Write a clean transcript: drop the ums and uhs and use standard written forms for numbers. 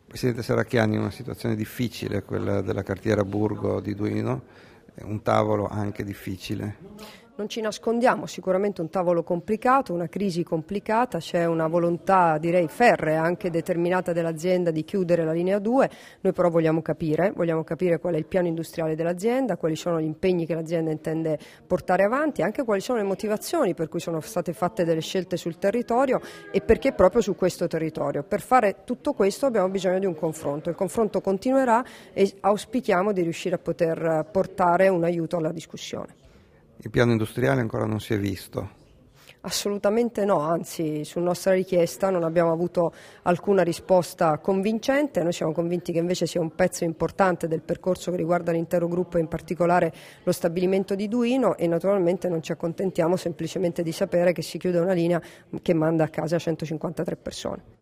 Presidente Serracchiani, una situazione difficile quella della cartiera Burgo di Duino, un tavolo anche difficile. Non ci nascondiamo, sicuramente un tavolo complicato, una crisi complicata, c'è una volontà direi ferrea anche determinata dell'azienda di chiudere la linea 2, noi però vogliamo capire qual è il piano industriale dell'azienda, quali sono gli impegni che l'azienda intende portare avanti, anche quali sono le motivazioni per cui sono state fatte delle scelte sul territorio e perché proprio su questo territorio. Per fare tutto questo abbiamo bisogno di un confronto, il confronto continuerà e auspichiamo di riuscire a poter portare un aiuto alla discussione. Il piano industriale ancora non si è visto. Assolutamente no, anzi su nostra richiesta non abbiamo avuto alcuna risposta convincente, noi siamo convinti che invece sia un pezzo importante del percorso che riguarda l'intero gruppo e in particolare lo stabilimento di Duino e naturalmente non ci accontentiamo semplicemente di sapere che si chiude una linea che manda a casa 153 persone.